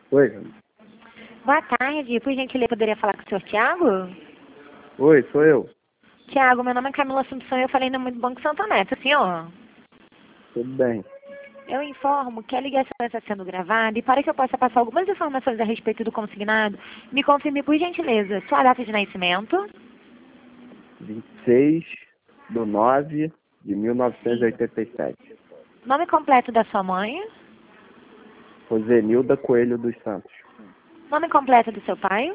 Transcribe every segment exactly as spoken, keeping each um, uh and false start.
Oi, Jana. Boa tarde, por gentileza, poderia falar com o senhor Tiago? Oi, sou eu. Tiago, meu nome é Camila Assumpção e eu falei no muito Banco Santo Neto, senhor. Tudo bem? Eu informo que a ligação está sendo gravada e para que eu possa passar algumas informações a respeito do consignado, me confirme, por gentileza, sua data de nascimento, vinte e seis de nove de mil novecentos e oitenta e sete. nome completo da sua mãe, Rosenilda Coelho dos Santos. nome completo do seu pai.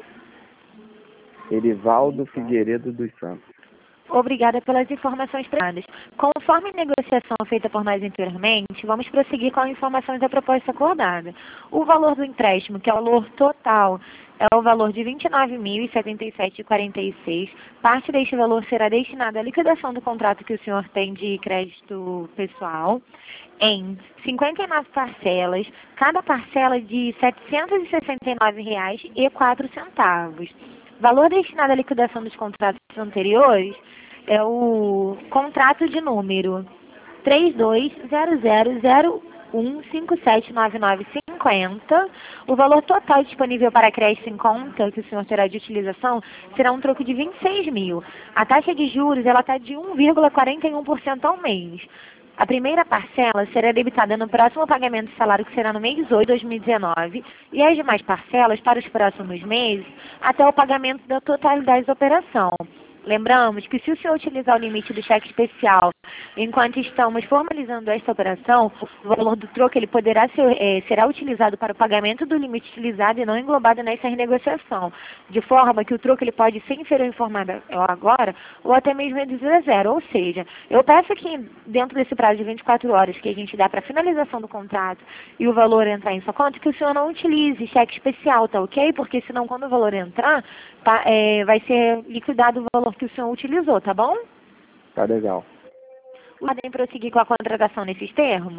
Erivaldo Figueiredo dos Santos. Obrigada pelas informações prestadas. Conforme a negociação feita por nós anteriormente, vamos prosseguir com as informações da proposta acordada. O valor do empréstimo, que é o valor total, é o valor de vinte e nove mil e setenta e sete reais e quarenta e seis centavos. Parte deste valor será destinada à liquidação do contrato que o senhor tem de crédito pessoal em cinquenta e nove parcelas, cada parcela de setecentos e sessenta e nove reais e quatro centavos. Valor destinado à liquidação dos contratos anteriores é o contrato de número três dois zero zero zero um cinco sete nove nove cinco zero. O valor total disponível para crédito em conta que o senhor terá de utilização será um troco de vinte e seis mil. A taxa de juros ela está de um vírgula quarenta e um por cento ao mês. A primeira parcela será debitada no próximo pagamento de salário, que será no mês oito de dois mil e dezenove, e as demais parcelas para os próximos meses, até o pagamento da totalidade da operação. Lembramos que se o senhor utilizar o limite do cheque especial enquanto estamos formalizando esta operação, o valor do troco ele poderá ser, é, será utilizado para o pagamento do limite utilizado e não englobado nessa renegociação, de forma que o troco ele pode ser inferior informado agora ou até mesmo reduzir a zero. Ou seja, eu peço que dentro desse prazo de vinte e quatro horas que a gente dá para a finalização do contrato e o valor entrar em sua conta, que o senhor não utilize cheque especial, tá ok? Porque senão quando o valor entrar, tá, é, vai ser liquidado o valor que o senhor utilizou, tá bom? Tá legal. Podem prosseguir com a contratação nesses termos?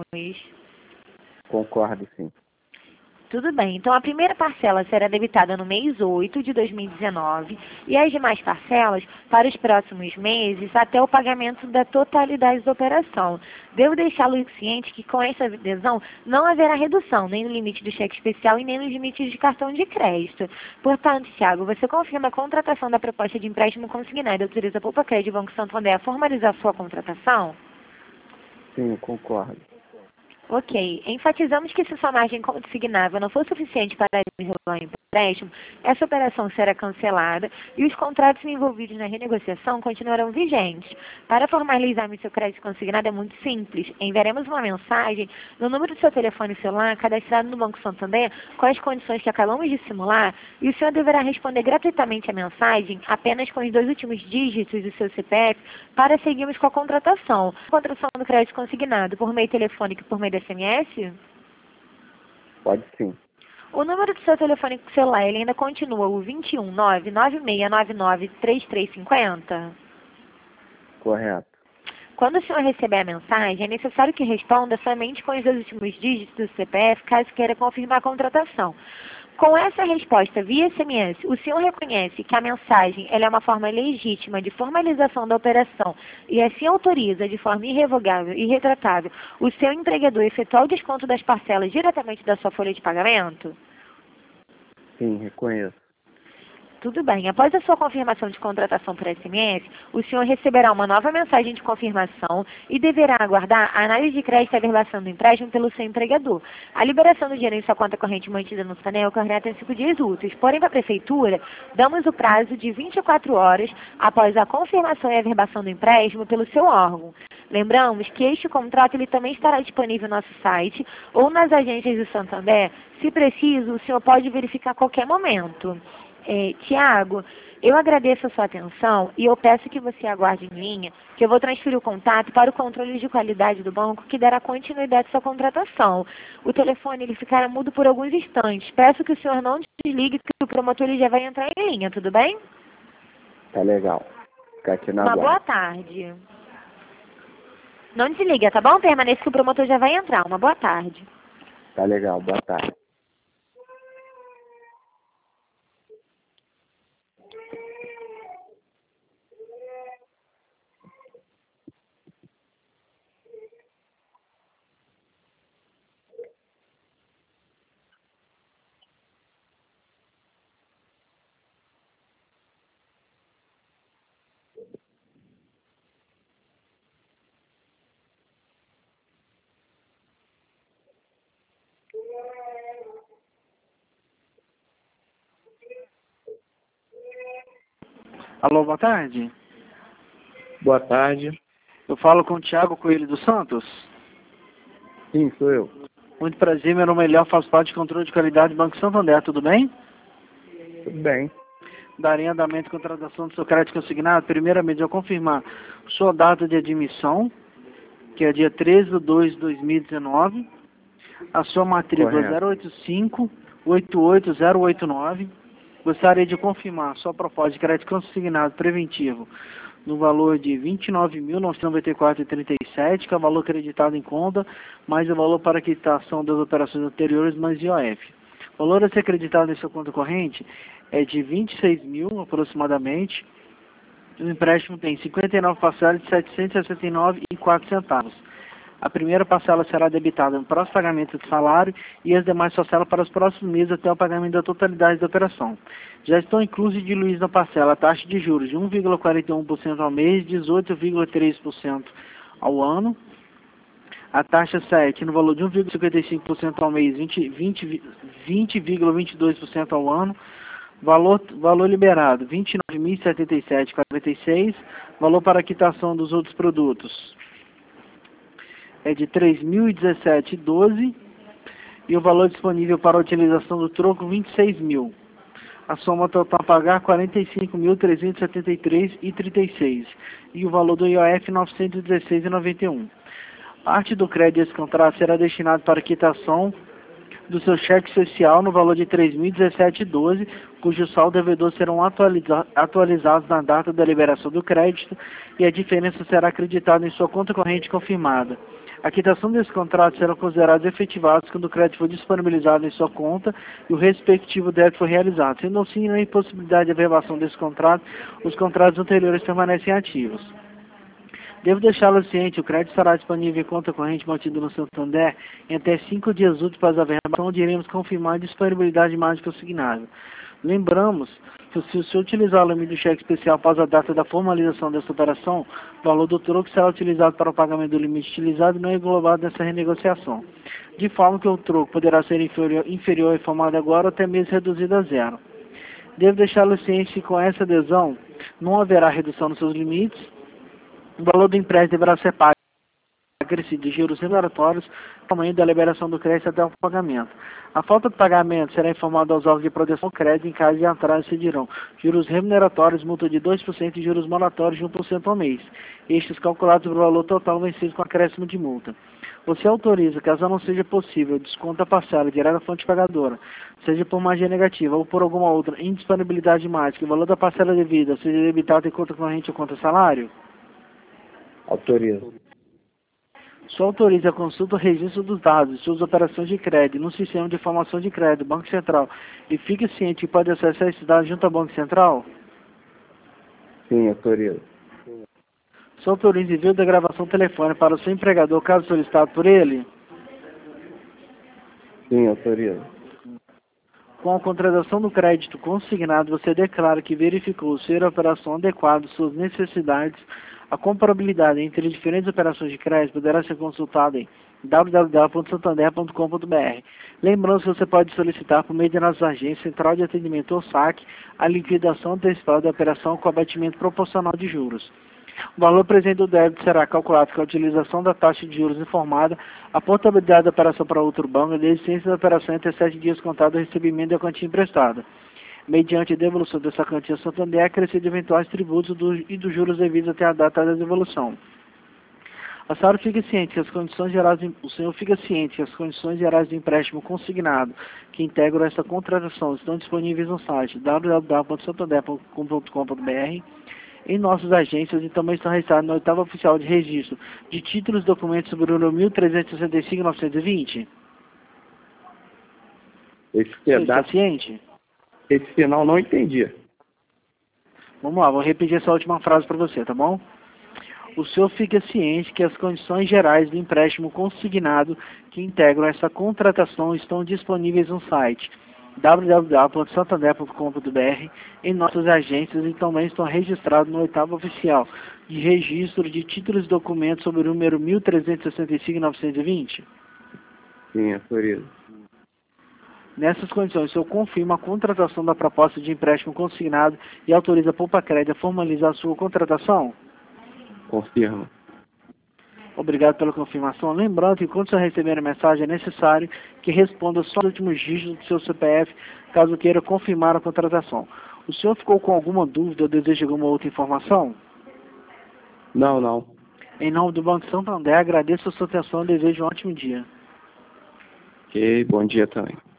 Concordo, sim. Tudo bem. Então, a primeira parcela será debitada no mês oito de dois mil e dezenove e as demais parcelas para os próximos meses até o pagamento da totalidade da operação. Devo deixá-lo ciente que com essa adesão não haverá redução nem no limite do cheque especial e nem nos limites de cartão de crédito. Portanto, Thiago, você confirma a contratação da proposta de empréstimo consignado e autoriza a Poupa Crédito e Banco Santander a formalizar sua contratação? Sim, eu concordo. Ok. Enfatizamos que se sua margem consignável não for suficiente para regular o empréstimo, essa operação será cancelada e os contratos envolvidos na renegociação continuarão vigentes. Para formalizarmos seu crédito consignado é muito simples. Enviaremos uma mensagem no número do seu telefone celular cadastrado no Banco Santander com as condições que acabamos de simular e o senhor deverá responder gratuitamente a mensagem apenas com os dois últimos dígitos do seu C P F para seguirmos com a contratação. A contratação do crédito consignado por meio telefônico e por meio de S M S? Pode sim. O número do seu telefone celular ele ainda continua o dois um nove, nove seis nove nove, três três cinco zero? Correto. Quando o senhor receber a mensagem, é necessário que responda somente com os dois últimos dígitos do C P F, caso queira confirmar a contratação. Com essa resposta via S M S, o senhor reconhece que a mensagem ela é uma forma legítima de formalização da operação e assim autoriza de forma irrevogável e retratável o seu empregador a efetuar o desconto das parcelas diretamente da sua folha de pagamento? Sim, reconheço. Tudo bem. Após a sua confirmação de contratação por S M S, o senhor receberá uma nova mensagem de confirmação e deverá aguardar a análise de crédito e averbação do empréstimo pelo seu empregador. A liberação do dinheiro em sua conta corrente mantida no SANEL ocorrerá até cinco dias úteis. Porém, para a Prefeitura, damos o prazo de vinte e quatro horas após a confirmação e averbação do empréstimo pelo seu órgão. Lembramos que este contrato ele também estará disponível no nosso site ou nas agências do Santander. Se preciso, o senhor pode verificar a qualquer momento. É, Tiago, eu agradeço a sua atenção e eu peço que você aguarde em linha, que eu vou transferir o contato para o controle de qualidade do banco, que dará continuidade à sua contratação. O telefone ele ficará mudo por alguns instantes. Peço que o senhor não desligue, que o promotor ele já vai entrar em linha, tudo bem? Tá legal. Fica aqui na Uma boa guarda. tarde. Não desliga, tá bom? Permaneça que o promotor já vai entrar. Uma boa tarde. Tá legal. Boa tarde. Alô, boa tarde. Boa tarde. Eu falo com o Thiago Coelho dos Santos. Sim, sou eu. Muito prazer, meu nome é Léo, faço parte de controle de qualidade do Banco Santander, tudo bem? Tudo bem. Darei andamento e contratação do seu crédito consignado. Primeiramente, eu confirmar sua data de admissão, que é dia treze de dois de dois mil e dezenove. A sua matrícula Correto. zero oito cinco, oito oito zero oito nove. Gostaria de confirmar sua proposta de crédito consignado preventivo no valor de vinte e nove mil novecentos e noventa e quatro reais e trinta e sete, que é o valor acreditado em conta, mais o valor para quitação das operações anteriores, mais I O F. O valor a ser acreditado em sua conta corrente é de vinte e seis mil aproximadamente. O empréstimo tem cinquenta e nove parcelas de setecentos e sessenta e nove reais e quatro centavos. A primeira parcela será debitada no próximo pagamento do salário e as demais parcelas para os próximos meses até o pagamento da totalidade da operação. Já estão inclusos e diluídos na parcela a taxa de juros de um vírgula quarenta e um por cento ao mês, dezoito vírgula três por cento ao ano. A taxa sete no valor de um vírgula cinquenta e cinco por cento ao mês, vinte vírgula vinte e dois por cento ao ano. Valor, valor liberado, vinte e nove mil e setenta e sete reais e quarenta e seis centavos. Valor para quitação dos outros produtos é de três mil e dezessete reais e doze centavos. E o valor disponível para a utilização do troco, vinte e seis mil. A soma total a pagar, quarenta e cinco mil trezentos e setenta e três reais e trinta e seis centavos. E o valor do I O F, novecentos e dezesseis reais e noventa e um centavos. Parte do crédito desse contrato será destinado para quitação do seu cheque especial no valor de três mil e dezessete reais e doze centavos, cujo saldo devedor serão atualiza atualizados na data da liberação do crédito e a diferença será acreditada em sua conta corrente confirmada. A quitação desse contrato serão considerados efetivados quando o crédito for disponibilizado em sua conta e o respectivo débito for realizado. Sendo assim, na impossibilidade de averbação desse contrato, os contratos anteriores permanecem ativos. Devo deixá-lo ciente, o crédito estará disponível em conta corrente mantida no Santander em até cinco dias úteis para a averbação, onde iremos confirmar a disponibilidade mágica consignada. Lembramos que se o senhor utilizar o limite do cheque especial após a data da formalização dessa operação, o valor do troco será utilizado para o pagamento do limite utilizado e não é englobado nessa renegociação. De forma que o troco poderá ser inferior, inferior ao informado agora ou até mesmo reduzido a zero. Devo deixá-lo ciente que com essa adesão não haverá redução nos seus limites. O valor do empréstimo deverá ser pago acrescido de juros regulatórios, tamanho da liberação do crédito até o pagamento. A falta de pagamento será informada aos órgãos de proteção do crédito. Em caso de atraso, decidirão juros remuneratórios, multa de dois por cento e juros moratórios de um por cento ao mês. Estes calculados pelo valor total vencido com acréscimo de multa. Você autoriza, caso não seja possível, desconto a parcela direta da fonte pagadora, seja por magia negativa ou por alguma outra indisponibilidade mais, que o valor da parcela devida seja debitado em conta corrente ou conta salário? Autorizo. Só autoriza a consulta o registro dos dados de suas operações de crédito no sistema de informação de crédito, Banco Central, e fique ciente que pode acessar esses dados junto ao Banco Central? Sim, autorizo. Só autoriza envio da gravação telefônica para o seu empregador, caso solicitado por ele? Sim, autorizo. Com a contratação do crédito consignado, você declara que verificou ser a operação adequada às suas necessidades. A comparabilidade entre diferentes operações de crédito poderá ser consultada em w w w ponto santander ponto com ponto b r. Lembrando que você pode solicitar por meio de nossas agências, Central de Atendimento ou S A C, a liquidação antecipada da operação com abatimento proporcional de juros. O valor presente do débito será calculado com a utilização da taxa de juros informada, a portabilidade da operação para outro banco e a desistência da operação entre sete dias contados do recebimento da quantia emprestada. Mediante a devolução dessa quantia, Santander é acrescido eventuais tributos do, e dos juros devidos até a data da devolução. A senhora fica ciente que as condições gerais, o senhor fica ciente que as condições gerais do empréstimo consignado que integram essa contratação estão disponíveis no site w w w ponto santander ponto com ponto com ponto b r, em nossas agências, e também estão registrados na oitava oficial de registro de títulos e documentos sobre o número mil trezentos e sessenta e cinco, novecentos e vinte. Esse O senhor está pedaço, ciente? esse final não entendi. Vamos lá, vou repetir essa última frase para você, tá bom? O senhor fica ciente que as condições gerais do empréstimo consignado que integram essa contratação estão disponíveis no site w w w ponto santander ponto com ponto b r, em nossas agências, e também estão registrados no oitavo oficial de registro de títulos e documentos sobre o número mil trezentos e sessenta e cinco, novecentos e vinte? Sim, autorizo. Nessas condições, o senhor confirma a contratação da proposta de empréstimo consignado e autoriza a Poupa Crédito a formalizar a sua contratação? Confirmo. Obrigado pela confirmação. Lembrando que quando você receber a mensagem, é necessário que responda só os últimos dígitos do seu C P F, caso queira confirmar a contratação. O senhor ficou com alguma dúvida ou deseja alguma outra informação? Não, não. Em nome do Banco Santander, agradeço a sua atenção e desejo um ótimo dia. Ok, bom dia também.